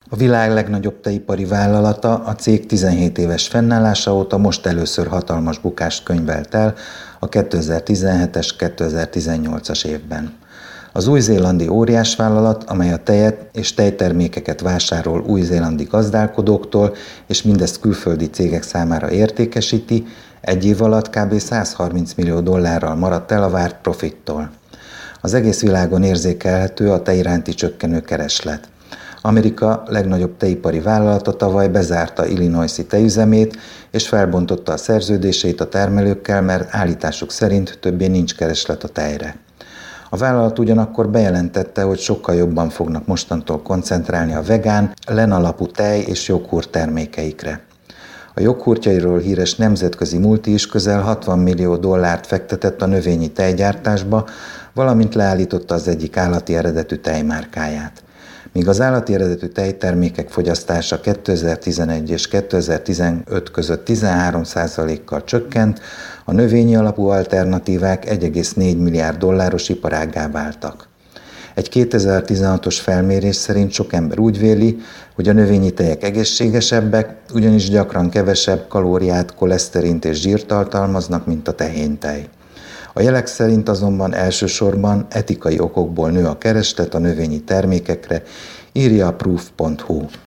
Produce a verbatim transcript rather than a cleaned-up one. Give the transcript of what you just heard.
A világ legnagyobb tejipari vállalata, a cég tizenhét éves fennállása óta most először hatalmas bukást könyvelt el a kétezer-tizenhetes-kétezer-tizennyolcas évben. Az új-zélandi óriásvállalat, amely a tejet és tejtermékeket vásárol új-zélandi gazdálkodóktól, és mindezt külföldi cégek számára értékesíti, egy év alatt kb. százharminc millió dollárral maradt el a várt profittól. Az egész világon érzékelhető a tej iránti csökkenő kereslet. Amerika legnagyobb tejipari vállalata tavaly bezárta Illinois-i tejüzemét, és felbontotta a szerződéseit a termelőkkel, mert állításuk szerint többé nincs kereslet a tejre. A vállalat ugyanakkor bejelentette, hogy sokkal jobban fognak mostantól koncentrálni a vegán, len alapú tej és joghurt termékeikre. A joghurtjairól híres nemzetközi multi is közel hatvan millió dollárt fektetett a növényi tejgyártásba, valamint leállította az egyik állati eredetű tejmárkáját. Míg az állati eredetű tejtermékek fogyasztása kétezer-tizenegy és kétezer-tizenöt között tizenhárom százalékkal csökkent, a növényi alapú alternatívák egy egész négy milliárd dolláros iparággá váltak. Egy kétezer-tizenhatos felmérés szerint sok ember úgy véli, hogy a növényi tejek egészségesebbek, ugyanis gyakran kevesebb kalóriát, koleszterint és zsírt tartalmaznak, mint a tehéntej. A jelek szerint azonban elsősorban etikai okokból nő a kereslet a növényi termékekre, írja a proof pont hu.